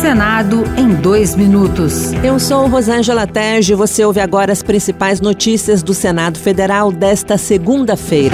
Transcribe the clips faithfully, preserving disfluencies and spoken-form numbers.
Senado em dois minutos. Eu sou Rosângela Tege e você ouve agora as principais notícias do Senado Federal desta segunda-feira.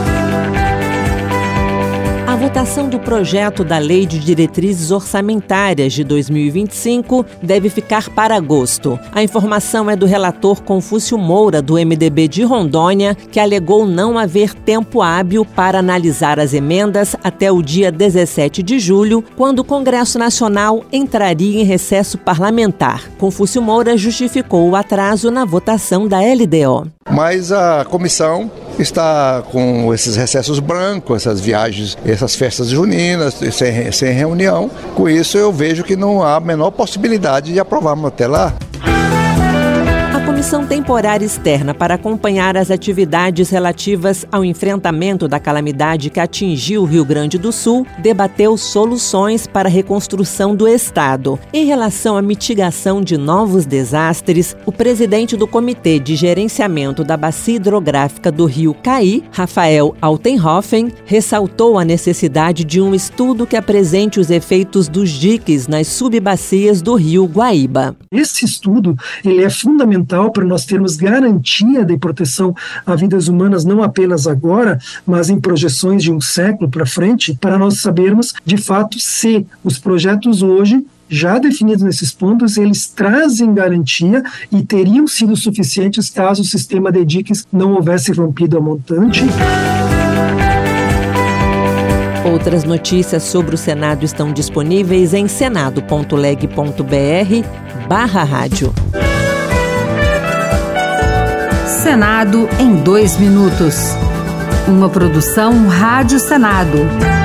A votação do projeto da Lei de Diretrizes Orçamentárias de dois mil e vinte e cinco deve ficar para agosto. A informação é do relator Confúcio Moura, do M D B de Rondônia, que alegou não haver tempo hábil para analisar as emendas até o dia dezessete de julho, quando o Congresso Nacional entraria em recesso parlamentar. Confúcio Moura justificou o atraso na votação da L D O. Mas a comissão está com esses recessos brancos, essas viagens, essas festas juninas, sem, sem reunião. Com isso eu vejo que não há a menor possibilidade de aprovarmos até lá. A Comissão Temporária Externa para acompanhar as atividades relativas ao enfrentamento da calamidade que atingiu o Rio Grande do Sul debateu soluções para a reconstrução do Estado. Em relação à mitigação de novos desastres, o presidente do Comitê de Gerenciamento da Bacia Hidrográfica do Rio Caí, Rafael Altenhofen, ressaltou a necessidade de um estudo que apresente os efeitos dos diques nas subbacias do Rio Guaíba. Esse estudo ele é fundamental para nós termos garantia de proteção a vidas humanas, não apenas agora, mas em projeções de um século para frente, para nós sabermos, de fato, se os projetos hoje, já definidos nesses pontos, eles trazem garantia e teriam sido suficientes caso o sistema de diques não houvesse rompido a montante. Outras notícias sobre o Senado estão disponíveis em senado ponto leg ponto br barra rádio. Senado em dois minutos. Uma produção Rádio Senado.